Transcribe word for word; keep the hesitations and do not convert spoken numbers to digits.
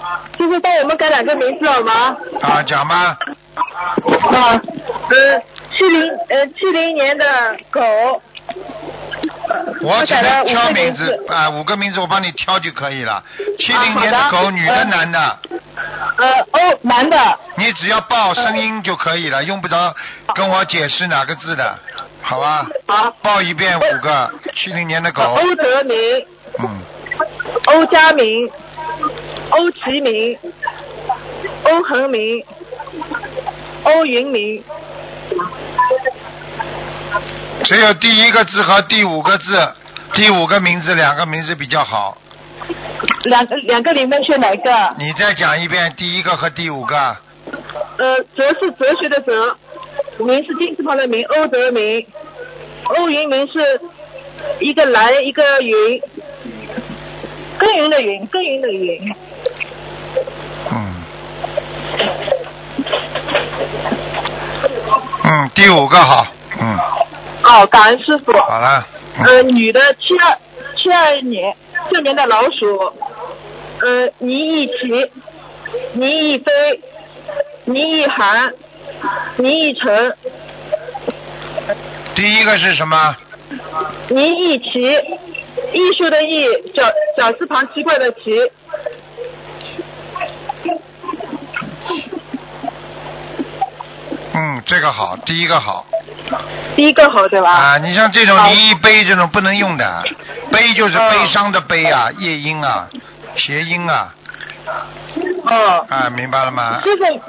师傅帮我们改两个名字好吗？ 啊，讲吧。 啊，呃，七零呃七零年的狗。 我只能挑名字字啊，五个名字我帮你挑就可以了。七零年的狗，女的男的？ 呃，哦，男的。 你只要报声音就可以了，用不着跟我解释哪个字的，好吧？ 好。 报一遍五个，七零年的狗。 欧德明。 嗯。 欧家明。欧其明。欧恒明。欧云明。 只有第一个字和第五个字，第五个名字两个名字比较好。 两个两个里面选哪一个？ 你再讲一遍第一个和第五个。 呃，哲是哲学的哲，明是金字旁的明，欧德明，欧云明是一个蓝一个云，耕耘的云，耕耘的云。 嗯。嗯，第五个好，嗯。 好，感恩师傅。 好了。 嗯、呃，女的七二七二年，这年的老鼠，呃，倪一奇，倪一飞，倪一涵，倪一成。 第一个是什么？ 倪一奇，艺术的艺，小小字旁奇怪的奇。 嗯，这个好，第一个好。 第一个好对吧？ 啊，你像这种倪一悲这种不能用的，悲就是悲伤的悲啊，夜莺啊，谐音啊。 哦。 啊，明白了吗？ 师傅。